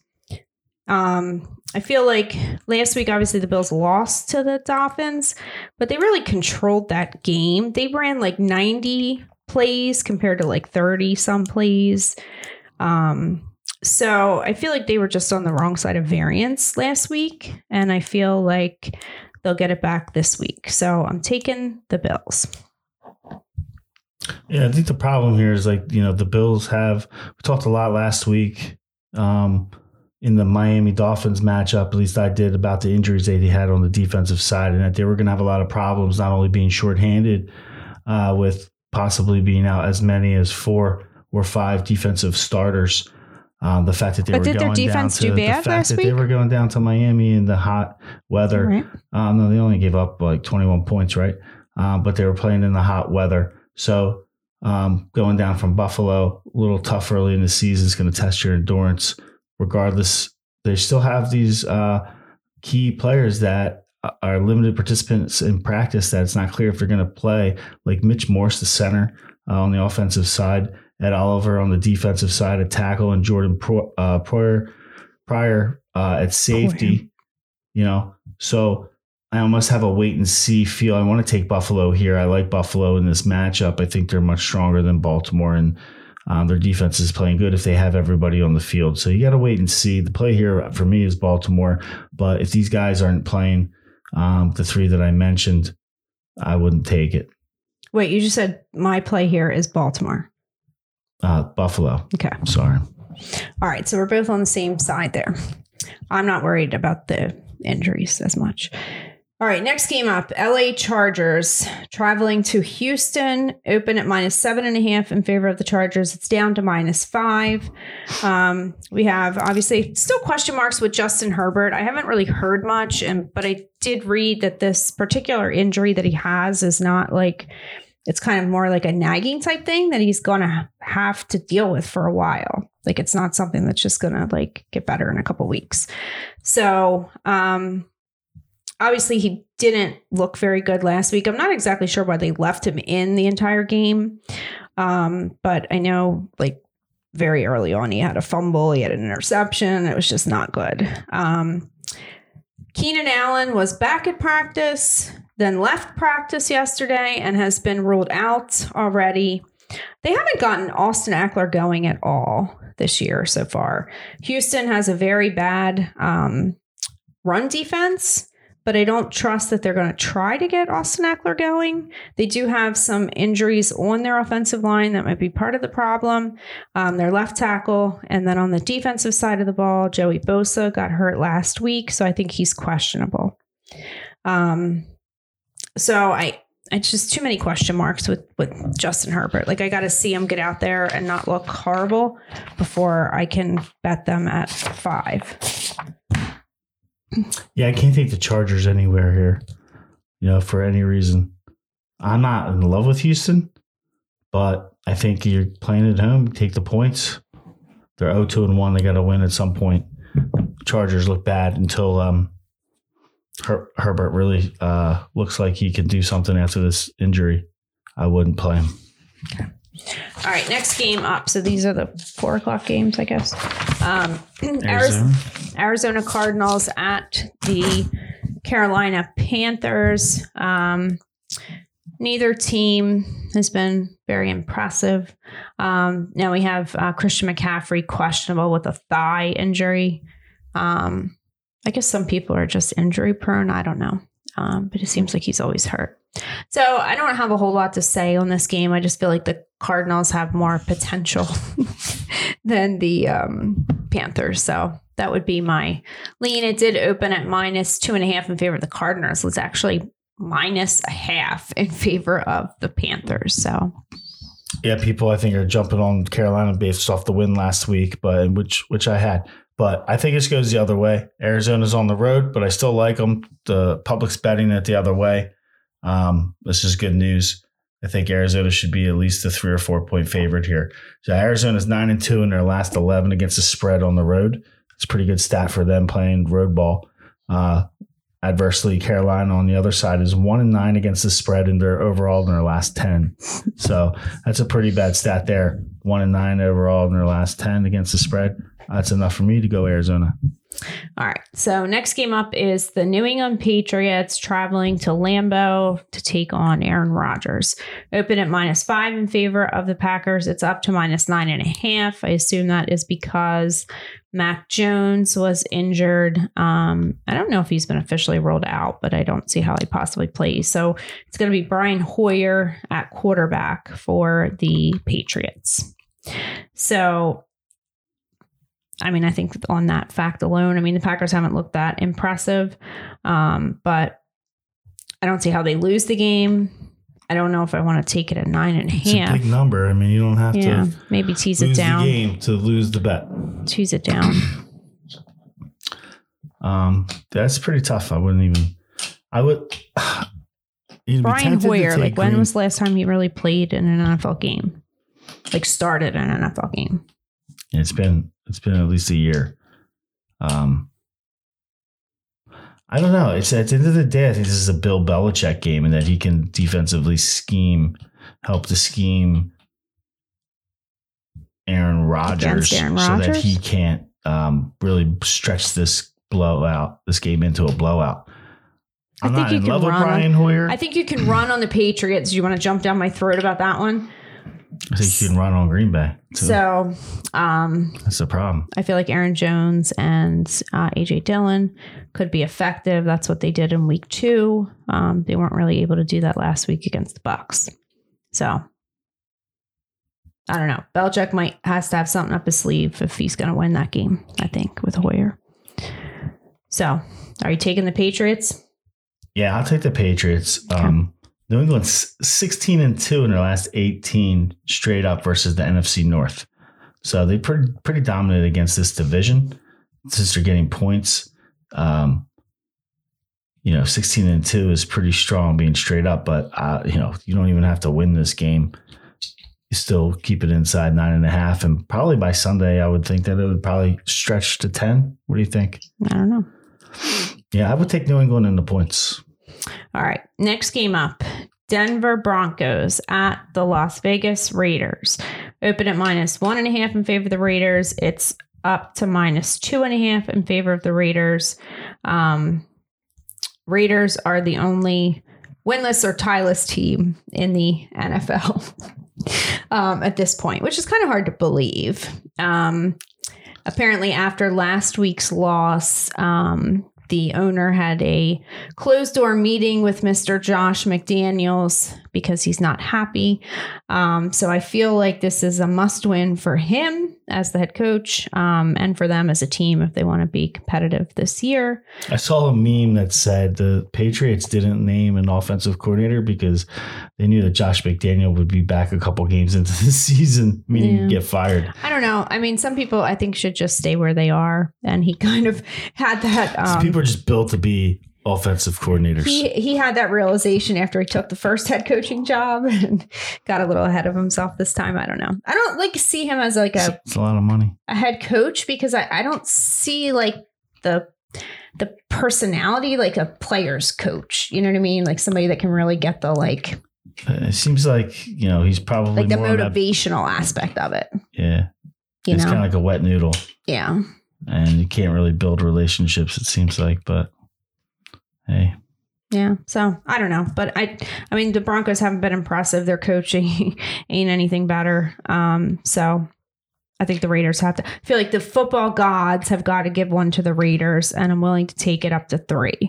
Um, I feel like last week, obviously, the Bills lost to the Dolphins, but they really controlled that game. They ran like ninety plays compared to like thirty some plays. Um, so I feel like they were just on the wrong side of variance last week, and I feel like they'll get it back this week. So I'm taking the Bills. Yeah, I think the problem here is like, you know, the Bills have, we talked a lot last week um, in the Miami Dolphins matchup, at least I did, about the injuries they had on the defensive side and that they were going to have a lot of problems, not only being shorthanded uh, with possibly being out as many as four or five defensive starters. Um, the fact that they But were did their going down defense to do the bad fact last that they week? were going down to Miami in the hot weather. Right. Um, no, they only gave up like twenty-one points, right? Um, but they were playing in the hot weather. So um, going down from Buffalo, a little tough early in the season is going to test your endurance. Regardless, they still have these uh, key players that are limited participants in practice that it's not clear if they're going to play, like Mitch Morse, the center uh, on the offensive side, Ed Oliver on the defensive side at tackle, and Jordan Pro, uh, Pryor, Pryor uh, at safety. You know, so I almost have a wait and see feel. I want to take Buffalo here. I like Buffalo in this matchup. I think they're much stronger than Baltimore, and um, their defense is playing good if they have everybody on the field. So you got to wait and see. The play here for me is Baltimore, but if these guys aren't playing, um, the three that I mentioned, I wouldn't take it. Wait, you just said my play here is Baltimore. Uh, Buffalo. Okay. Sorry. All right. So we're both on the same side there. I'm not worried about the injuries as much. All right. Next game up, L A Chargers traveling to Houston, open at minus seven and a half in favor of the Chargers. It's down to minus five. Um, we have obviously still question marks with Justin Herbert. I haven't really heard much, and but I did read that this particular injury that he has is not like, it's kind of more like a nagging type thing that he's going to have to deal with for a while. Like it's not something that's just going to like get better in a couple weeks. So, um, obviously, he didn't look very good last week. I'm not exactly sure why they left him in the entire game. Um, but I know like very early on, he had a fumble, he had an interception. It was just not good. Um, Keenan Allen was back at practice, then left practice yesterday and has been ruled out already. They haven't gotten Austin Eckler going at all this year so far. Houston has a very bad um, run defense, but I don't trust that they're going to try to get Austin Eckler going. They do have some injuries on their offensive line that might be part of the problem. Um, their left tackle, and then on the defensive side of the ball, Joey Bosa got hurt last week, so I think he's questionable. Um, so I, it's just too many question marks with, with Justin Herbert. Like I got to see him get out there and not look horrible before I can bet them at five. Yeah, I can't take the Chargers anywhere here, you know, for any reason. I'm not in love with Houston, but I think you're playing at home. Take the points. They're oh two and one. They got to win at some point. Chargers look bad until um, Her- Herbert really uh, looks like he can do something after this injury. I wouldn't play him. Okay. All right, next game up. So these are the four o'clock games, I guess. Um, Arizona. Arizona Cardinals at the Carolina Panthers. Um, neither team has been very impressive. Um, now we have uh, Christian McCaffrey questionable with a thigh injury. Um, I guess some people are just injury prone. I don't know. Um, but it seems like he's always hurt. So I don't have a whole lot to say on this game. I just feel like the Cardinals have more potential than the um, Panthers. So that would be my lean. It did open at minus two and a half in favor of the Cardinals. It's actually minus a half in favor of the Panthers. So yeah, people I think are jumping on Carolina based off the win last week, but which which I had. But I think this goes the other way. Arizona's on the road, but I still like them. The public's betting it the other way. Um, this is good news. I think Arizona should be at least a three or four point favorite here. So Arizona's nine and two in their last eleven against the spread on the road. It's a pretty good stat for them playing road ball. Uh, adversely, Carolina on the other side is one and nine against the spread in their overall in their last ten. So that's a pretty bad stat there. One and nine overall in their last ten against the spread. That's enough for me to go Arizona. All right. So next game up is the New England Patriots traveling to Lambeau to take on Aaron Rodgers. Open at minus five in favor of the Packers. It's up to minus nine and a half. I assume that is because Mac Jones was injured. Um, I don't know if he's been officially ruled out, but I don't see how he possibly plays. So it's going to be Brian Hoyer at quarterback for the Patriots. So I mean, I think on that fact alone, I mean, the Packers haven't looked that impressive, um, but I don't see how they lose the game. I don't know if I want to take it at nine and a half. It's a big number. I mean, you don't have yeah, to maybe tease lose it down. the game to lose the bet. Tease it down. um, that's pretty tough. I wouldn't even. I would. Brian Hoyer, like when Green. was the last time he really played in an N F L game? Like started an N F L game? It's been it's been at least a year. Um, I don't know. It's at the end of the day, I think this is a Bill Belichick game, and that he can defensively scheme, help to scheme Aaron Rodgers, Aaron so Rodgers? that he can't um, really stretch this blowout, this game into a blowout. I I'm think not you in can love with run Brian on, Hoyer. I think you can run on the Patriots. Do you want to jump down my throat about that one? I think you can run on Green Bay, too. So um, that's the problem. I feel like Aaron Jones and uh, A J Dillon could be effective. That's what they did in week two. Um, they weren't really able to do that last week against the Bucs. So I don't know. Belichick might has to have something up his sleeve if he's going to win that game, I think, with Hoyer. So are you taking the Patriots? Yeah, I'll take the Patriots. Okay. Um, New England's sixteen and two in their last eighteen straight up versus the N F C North. So they pretty pretty dominant against this division since they're getting points. Um, you know, sixteen and two is pretty strong being straight up, but uh, you know, you don't even have to win this game. You still keep it inside nine and a half, and probably by Sunday, I would think that it would probably stretch to ten. What do you think? I don't know. Yeah, I would take New England in the points. All right. Next game up, Denver Broncos at the Las Vegas Raiders. Open at minus one and a half in favor of the Raiders. It's up to minus two and a half in favor of the Raiders. Um, Raiders are the only winless or tieless team in the N F L um, at this point, which is kind of hard to believe. Um, apparently, after last week's loss, um, the owner had a closed door meeting with Mister Josh McDaniels because he's not happy. Um, so I feel like this is a must win for him as the head coach um, and for them as a team if they want to be competitive this year. I saw a meme that said the Patriots didn't name an offensive coordinator because they knew that Josh McDaniel would be back a couple games into the season, meaning yeah. get fired. I don't know. I mean, some people I think should just stay where they are. And he kind of had that. Um, so people are just built to be offensive coordinators. He he had that realization after he took the first head coaching job and got a little ahead of himself this time. I don't know. I don't like see him as like a it's a lot of money a head coach because I, I don't see like the the personality like a player's coach. You know what I mean? Like somebody that can really get the like. Uh, it seems like you know he's probably like the more motivational that, aspect of it. Yeah, you it's know? kind of like a wet noodle. Yeah, and you can't really build relationships. It seems like, but. Hey. Yeah. So I don't know, but I, I mean, the Broncos haven't been impressive. Their coaching ain't anything better. Um, so I think the Raiders have to I feel like the football gods have got to give one to the Raiders, and I'm willing to take it up to three.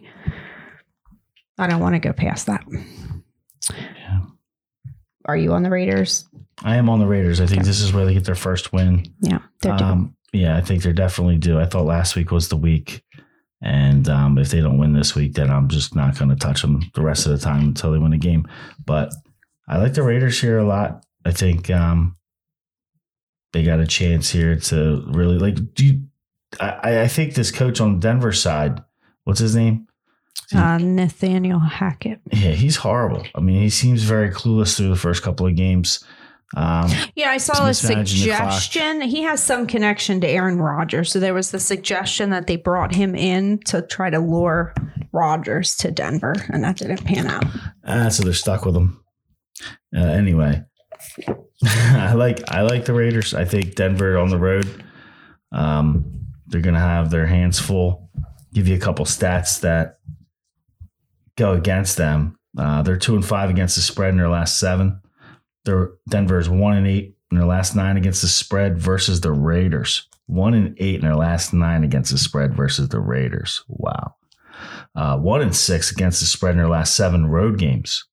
I don't want to go past that. Yeah. Are you on the Raiders? I am on the Raiders. I think okay. this is where they get their first win. Yeah. They're due. Um, yeah, I think they're definitely due. I thought last week was the week. And um, if they don't win this week, then I'm just not going to touch them the rest of the time until they win a game. But I like the Raiders here a lot. I think um, they got a chance here to really like. Do you, I, I think this coach on Denver side, what's his name? Uh, Nathaniel Hackett. Yeah, he's horrible. I mean, he seems very clueless through the first couple of games. Um, yeah, I saw a suggestion. He has some connection to Aaron Rodgers. So there was the suggestion that they brought him in to try to lure Rodgers to Denver, and that didn't pan out. Ah, so they're stuck with him. Uh, anyway, I like I like the Raiders. I think Denver on the road, um, they're going to have their hands full. Give you a couple stats that go against them. Uh, they're two and five against the spread in their last seven. Their Denver is one and eight in their last nine against the spread versus the Raiders. One and eight in their last nine against the spread versus the Raiders. Wow. Uh, one and six against the spread in their last seven road games.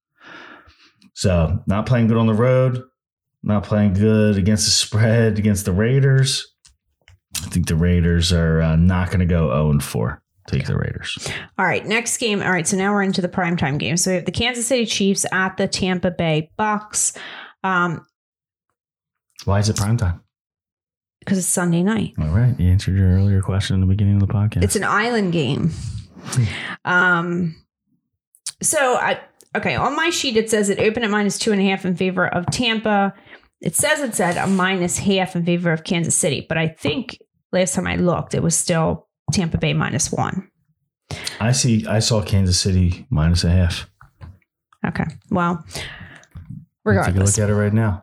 So not playing good on the road, not playing good against the spread against the Raiders. I think the Raiders are uh, not going to go oh and four. Take the Raiders. All right, next game. All right, so now we're into the primetime game. So we have the Kansas City Chiefs at the Tampa Bay Bucks. Um, Why is it primetime? Because it's Sunday night. All right, you answered your earlier question in the beginning of the podcast. It's an island game. um, so I okay on my sheet it says it opened at minus two and a half in favor of Tampa. It says it's at a minus half in favor of Kansas City, but I think last time I looked, it was still Tampa Bay minus one. I see. I saw Kansas City minus a half. Okay. Well, regardless. Take a look at it right now.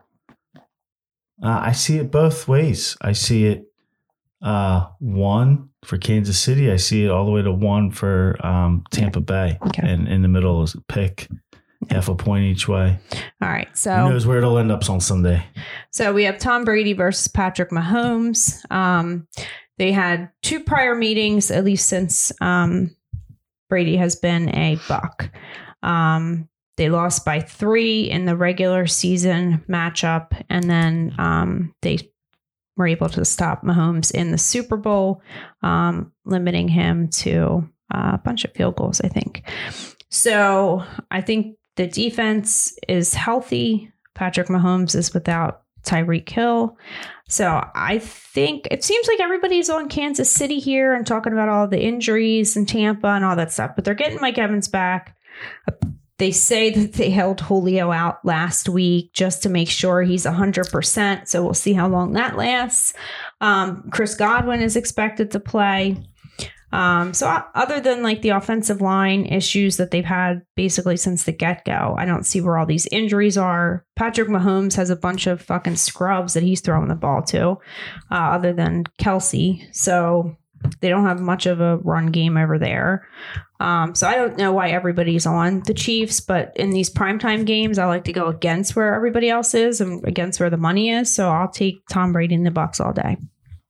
Uh, I see it both ways. I see it uh, one for Kansas City. I see it all the way to one for um, Tampa Bay. Okay. And in the middle is a pick. Half a point each way. All right. So who knows where it'll end up on Sunday? So we have Tom Brady versus Patrick Mahomes. Um, they had two prior meetings, at least since um, Brady has been a Buck. Um, they lost by three in the regular season matchup, and then um, they were able to stop Mahomes in the Super Bowl, um, limiting him to uh, a bunch of field goals, I think. So I think the defense is healthy. Patrick Mahomes is without Tyreek Hill. So I think it seems like everybody's on Kansas City here and talking about all the injuries and Tampa and all that stuff, but they're getting Mike Evans back. They say that they held Julio out last week just to make sure he's one hundred percent. So we'll see how long that lasts. Um, Chris Godwin is expected to play. Um, so other than like the offensive line issues that they've had basically since the get-go, I don't see where all these injuries are. Patrick Mahomes has a bunch of fucking scrubs that he's throwing the ball to, uh, other than Kelsey. So they don't have much of a run game over there. Um, so I don't know why everybody's on the Chiefs, but in these primetime games, I like to go against where everybody else is and against where the money is. So I'll take Tom Brady and the Bucs all day.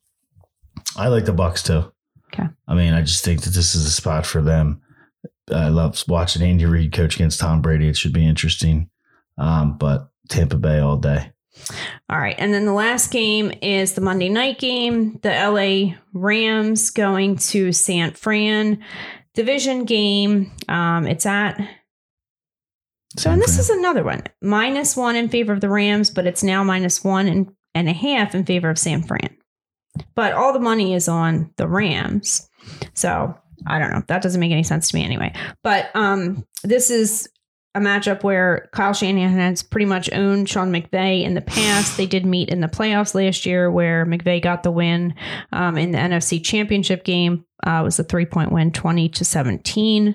I like the Bucs too. Okay. I mean, I just think that this is a spot for them. I love watching Andy Reid coach against Tom Brady. It should be interesting. Um, but Tampa Bay all day. All right. And then the last game is the Monday night game. The L A Rams going to San Fran. Division game. Um, it's at. So, and this is another one. Minus one in favor of the Rams, but it's now minus one and, and a half in favor of San Fran. But all the money is on the Rams. So I don't know. That doesn't make any sense to me anyway. But um, this is a matchup where Kyle Shanahan has pretty much owned Sean McVay in the past. They did meet in the playoffs last year where McVay got the win um, in the N F C Championship game. Uh, it was a three-point win, twenty to seventeen.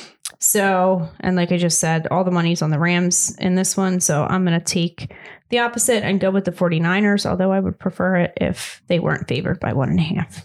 So, and like I just said, all the money's on the Rams in this one. So I'm going to take the opposite and go with the 49ers, although I would prefer it if they weren't favored by one and a half.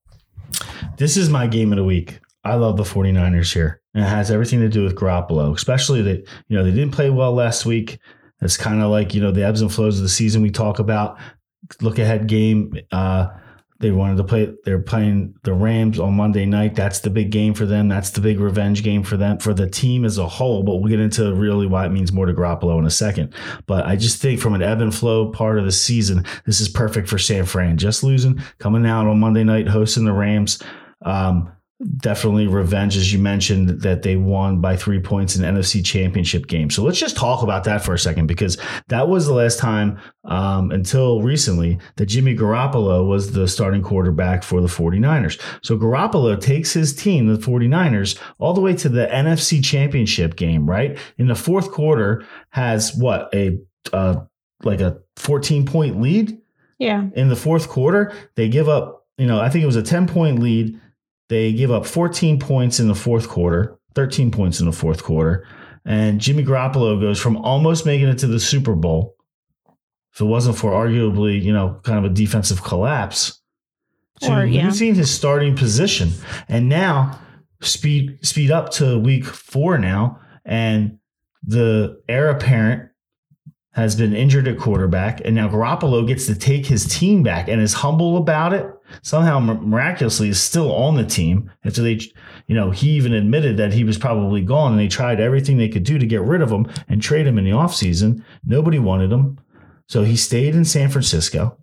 This is my game of the week. I love the 49ers here. And it has everything to do with Garoppolo, especially that, you know, they didn't play well last week. It's kind of like, you know, the ebbs and flows of the season we talk about. Look ahead game. Uh, they wanted to play. They're playing the Rams on Monday night. That's the big game for them. That's the big revenge game for them, for the team as a whole. But we'll get into really why it means more to Garoppolo in a second. But I just think from an ebb and flow part of the season, this is perfect for San Fran. Just losing, coming out on Monday night, hosting the Rams. Um, Definitely revenge, as you mentioned, that they won by three points in the N F C Championship game. So let's just talk about that for a second, because that was the last time um, until recently that Jimmy Garoppolo was the starting quarterback for the 49ers. So Garoppolo takes his team, the 49ers, all the way to the N F C Championship game, right? In the fourth quarter, has what, a uh, like a fourteen-point lead? Yeah. In the fourth quarter, they give up, you know, I think it was a ten-point lead. They give up fourteen points in the fourth quarter, thirteen points in the fourth quarter. And Jimmy Garoppolo goes from almost making it to the Super Bowl, if it wasn't for arguably, you know, kind of a defensive collapse, to or, yeah. losing his starting position. And now speed speed up to week four now. And the heir apparent has been injured at quarterback. And now Garoppolo gets to take his team back and is humble about it. Somehow miraculously is still on the team after they, you know, he even admitted that he was probably gone and they tried everything they could do to get rid of him and trade him in the offseason. Nobody wanted him. So he stayed in San Francisco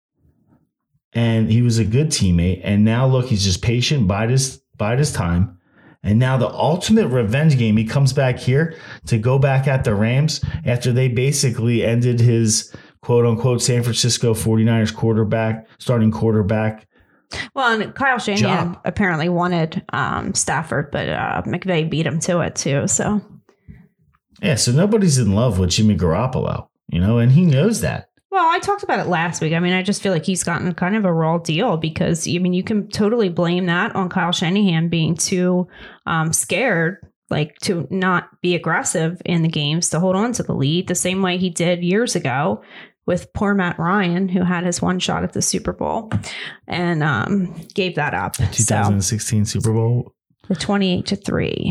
and he was a good teammate. And now look, he's just patient, bide his, bide his time. And now the ultimate revenge game, he comes back here to go back at the Rams after they basically ended his quote-unquote San Francisco 49ers quarterback, starting quarterback. Well, and Kyle Shanahan job. apparently wanted um, Stafford, but uh, McVay beat him to it too. So, yeah, so nobody's in love with Jimmy Garoppolo, you know, and he knows that. Well, I talked about it last week. I mean, I just feel like he's gotten kind of a raw deal because, I mean, you can totally blame that on Kyle Shanahan being too um, scared, like to not be aggressive in the games, to hold on to the lead the same way he did years ago with poor Matt Ryan, who had his one shot at the Super Bowl and um, gave that up. twenty sixteen so, Super Bowl? The twenty-eight to three.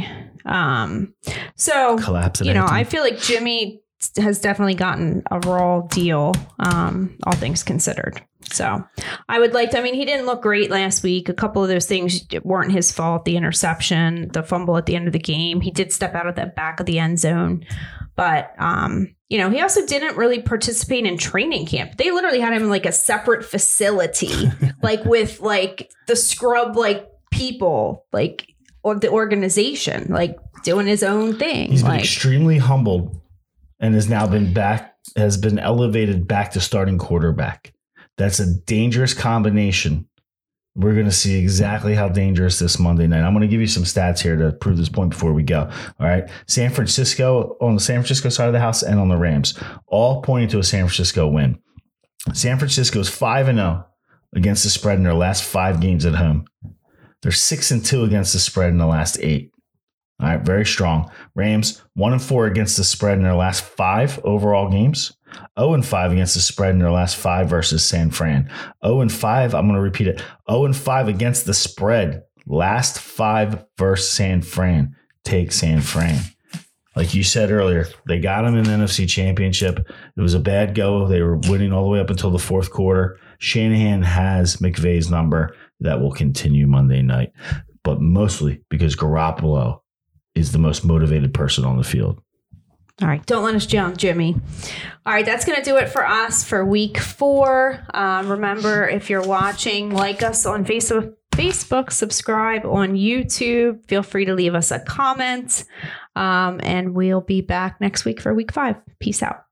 Um, so, Collapse at you know, halftime. I feel like Jimmy has definitely gotten a raw deal, um, all things considered. So I would like to, I mean, he didn't look great last week. A couple of those things weren't his fault. The interception, the fumble at the end of the game. He did step out of the back of the end zone. But, um, you know, he also didn't really participate in training camp. They literally had him in like a separate facility, like with like the scrub, like people, like of the organization, like doing his own thing. He's been like, extremely humbled and has now been back, has been elevated back to starting quarterback. That's a dangerous combination. We're going to see exactly how dangerous this Monday night. I'm going to give you some stats here to prove this point before we go. All right. San Francisco, on the San Francisco side of the house and on the Rams, all pointing to a San Francisco win. San Francisco is five and oh against the spread in their last five games at home. They're six and two against the spread in the last eight. All right. Very strong. Rams, one and four against the spread in their last five overall games. oh and five against the spread in their last five versus San Fran. oh and five, I'm going to repeat it. oh and five against the spread. Last five versus San Fran. Take San Fran. Like you said earlier, they got them in the N F C Championship. It was a bad go. They were winning all the way up until the fourth quarter. Shanahan has McVay's number. That will continue Monday night. But mostly because Garoppolo is the most motivated person on the field. All right. Don't let us down, Jimmy. All right. That's going to do it for us for week four. Um, remember, if you're watching, like us on Facebook, Facebook, subscribe on YouTube. Feel free to leave us a comment. Um, and we'll be back next week for week five. Peace out.